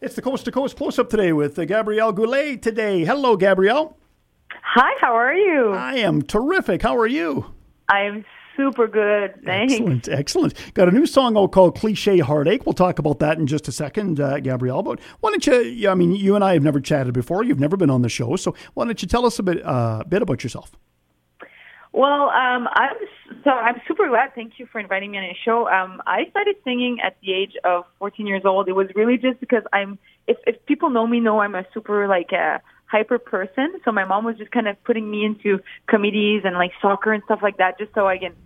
It's the Coast to Coast Close-Up today with Gabrielle Goulet today. Hello, Gabrielle. Hi, how are you? I am terrific. How are you? I am super good. Thanks. Excellent. Got a new song out called Cliche Heartache. We'll talk about that in just a second, Gabrielle. But why don't you, I mean, you and I have never chatted before. You've never been on the show. So why don't you tell us a bit about yourself? Well, I'm super glad. Thank you for inviting me on your show. I started singing at the age of 14 years old. It was really just because if people know me, I'm a super hyper person. So my mom was just kind of putting me into committees and like soccer and stuff like that, just so I can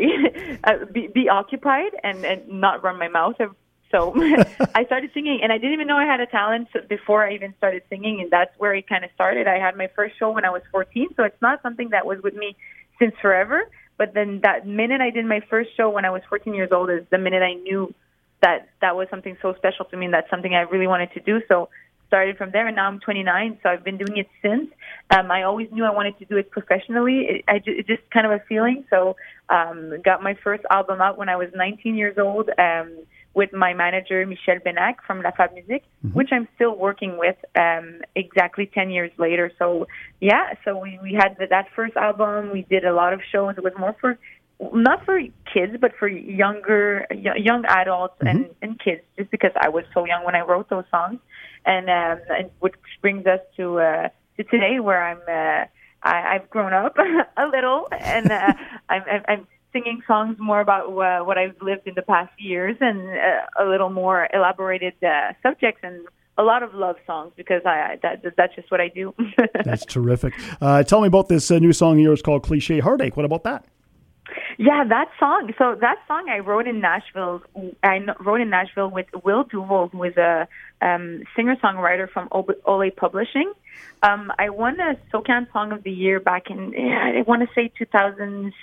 be occupied and not run my mouth. So I started singing, and I didn't even know I had a talent before I even started singing, and that's where it kind of started. I had my first show when I was 14, so it's not something that was with me since forever. But then that minute I did my first show when I was 14 years old is the minute I knew that was something so special to me, and that's something I really wanted to do. So started from there, and now I'm 29, so I've been doing it since. I always knew I wanted to do it professionally. It's just kind of a feeling. So got my first album out when I was 19 years old with my manager, Michel Benac from La Fab Musique, which I'm still working with exactly 10 years later. So, yeah, so we had that first album. We did a lot of shows. It was more not for kids, but for young adults and kids, just because I was so young when I wrote those songs. And which brings us to today, where I've grown up a little, and I'm singing songs more about what I've lived in the past years, and a little more elaborated subjects, and a lot of love songs, because that's just what I do. That's terrific. Tell me about this new song of yours called Cliche Heartache. What about that? Yeah, that song. So that song I wrote in Nashville. I wrote in Nashville with Will Duval, who is a singer-songwriter from Ole Publishing. I won a SoCan Song of the Year back in, I want to say 2017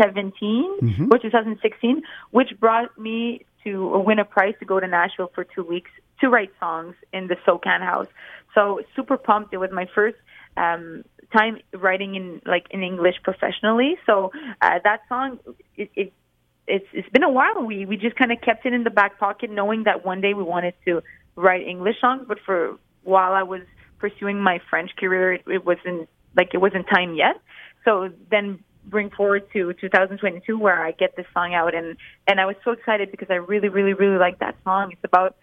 or 2016, which brought me to win a prize to go to Nashville for 2 weeks to write songs in the SoCan house. So super pumped. It was my first time writing in English professionally. So that song, it's been a while. We just kind of kept it in the back pocket, knowing that one day we wanted to write English songs. But while I was pursuing my French career, it wasn't time yet. So then bring forward to 2022, where I get this song out, and I was so excited because I really, really, really like that song. It's about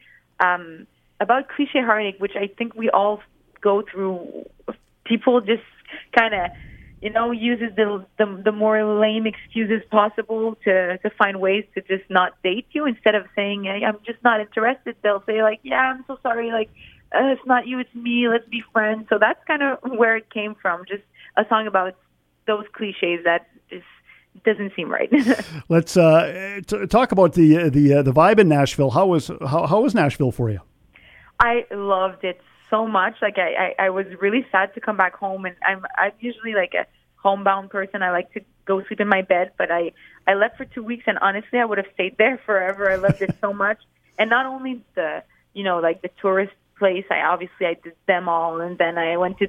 cliche heartache, which I think we all go through. People just kind of, uses the more lame excuses possible to find ways to just not date you. Instead of saying, hey, I'm just not interested, they'll say, yeah, I'm so sorry, it's not you, it's me, let's be friends. So that's kind of where it came from, just a song about those cliches that just doesn't seem right. Let's talk about the vibe in Nashville. How was Nashville for you? I loved it so much. I was really sad to come back home, and I'm usually a homebound person. I like to go sleep in my bed, but I left for 2 weeks, and honestly, I would have stayed there forever. I loved it so much. And not only the tourist place, I did them all, and then I went to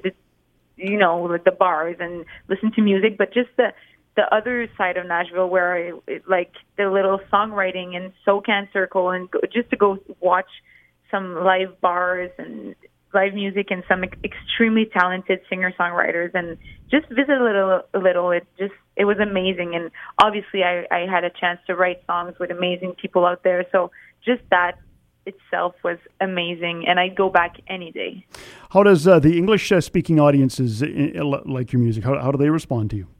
the bars and listened to music, but just the other side of Nashville, where the little songwriting and SoCan Circle, and just to go watch some live bars and live music and some extremely talented singer-songwriters, and just visit a little. It was amazing. And obviously I had a chance to write songs with amazing people out there. So just that itself was amazing, and I'd go back any day. How does the English-speaking audiences like your music? How do they respond to you?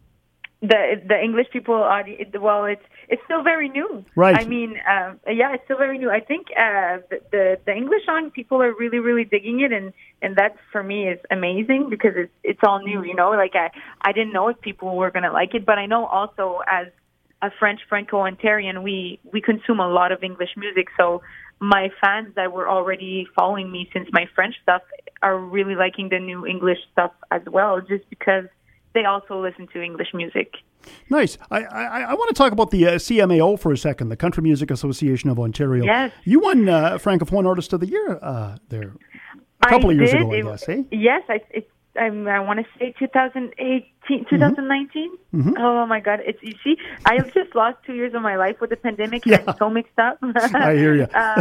The English people, well, it's still very new. Right. I mean, it's still very new. I think the English song, people are really, really digging it, and that for me is amazing, because it's all new. I didn't know if people were gonna like it, but I know also as a French Franco-Ontarian, we consume a lot of English music. So my fans that were already following me since my French stuff are really liking the new English stuff as well, just because they also listen to English music. Nice. I want to talk about the CMAO for a second, the Country Music Association of Ontario. Yes. You won Francophone Artist of the Year there a couple of years ago, I guess, eh? Yes, I want to say 2018, 2019. Mm-hmm. Oh my God! You see, I just lost 2 years of my life with the pandemic, and I'm so mixed up. I hear you.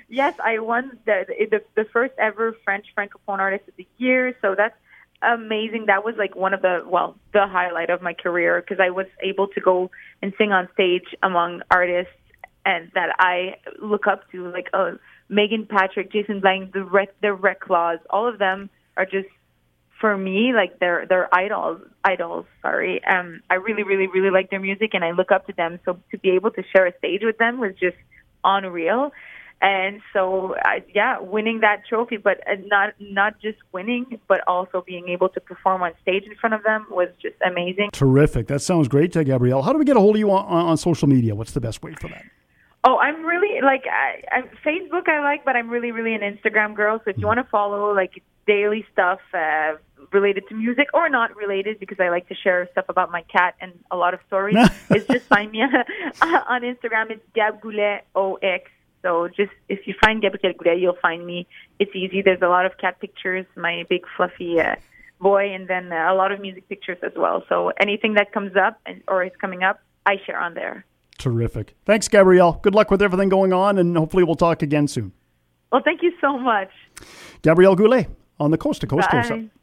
Yes, I won the first ever French Francophone Artist of the Year. So that's amazing. That was like one of the highlight of my career because I was able to go and sing on stage among artists and that I look up to, like Megan Patrick, Jason Blank, the Red Claws. All of them are just, for me, like they're idols. Sorry. I really, really, really like their music and I look up to them. So to be able to share a stage with them was just unreal. And so, winning that trophy, but not just winning, but also being able to perform on stage in front of them was just amazing. Terrific. That sounds great, Gabrielle. How do we get a hold of you on social media? What's the best way for that? Oh, I'm really, like, Facebook I like, but I'm really, really an Instagram girl. So if you want to follow, like, daily stuff related to music or not related, because I like to share stuff about my cat and a lot of stories, is just find me on Instagram. It's Gab Goulet OX. So just if you find Gabrielle Goulet, you'll find me. It's easy. There's a lot of cat pictures, my big fluffy boy, and then a lot of music pictures as well. So anything that comes up or is coming up, I share on there. Terrific. Thanks, Gabrielle. Good luck with everything going on, and hopefully we'll talk again soon. Well, thank you so much. Gabrielle Goulet on the Coast to Coast. Bye.